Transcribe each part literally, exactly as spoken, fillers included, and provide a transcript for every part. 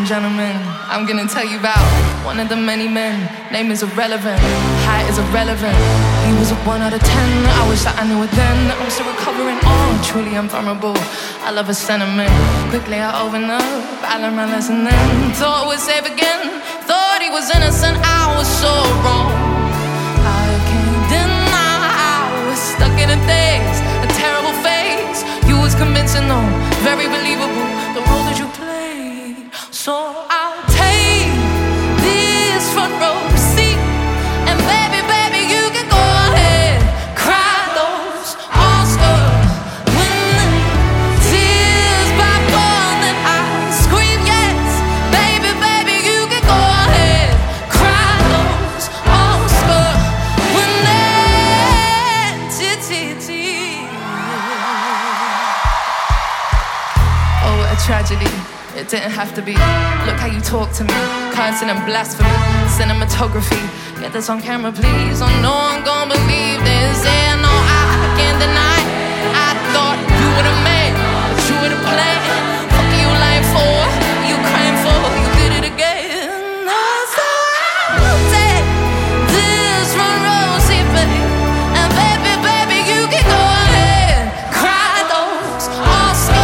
gentlemen, I'm gonna tell you about one of the many men. Name is irrelevant, height is irrelevant. He was a one out of ten, I wish that I knew it then. I'm still recovering, oh, truly I'm vulnerable. I love a sentiment, quickly I open up, I learned my lesson then. Thought it was safe again, thought he was innocent, I was so wrong. I can't deny I was stuck in a daze, a terrible phase. You was convincing though, very believable, the role that you played. So I'll take this front row seat, and baby, baby, you can go ahead, cry those Oscar-winning tears by falling. I scream yes, baby, baby, you can go ahead, cry those Oscar-winning tears. Oh, what a tragedy. It didn't have to be. Look how you talk to me, cursing and blasphemy, cinematography. Get this on camera, please. Oh no, I'm gonna believe this. Yeah, no, I can't deny. I thought you would've made, but you would've played. Fuck you lying for, you crying for, you did it again. Oh, so I'll take this front row seat, baby, and baby, baby, you can go ahead, cry those Oscar.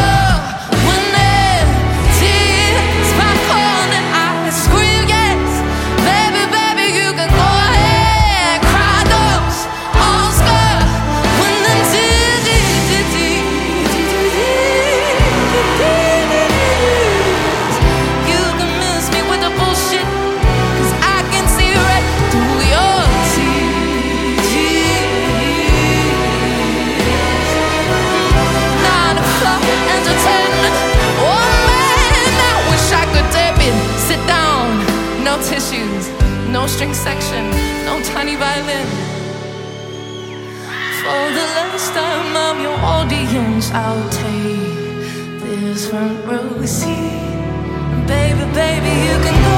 No tissues, no string section, no tiny violin. For the last time I'm your audience, I'll take this front row seat. Baby, baby, you can go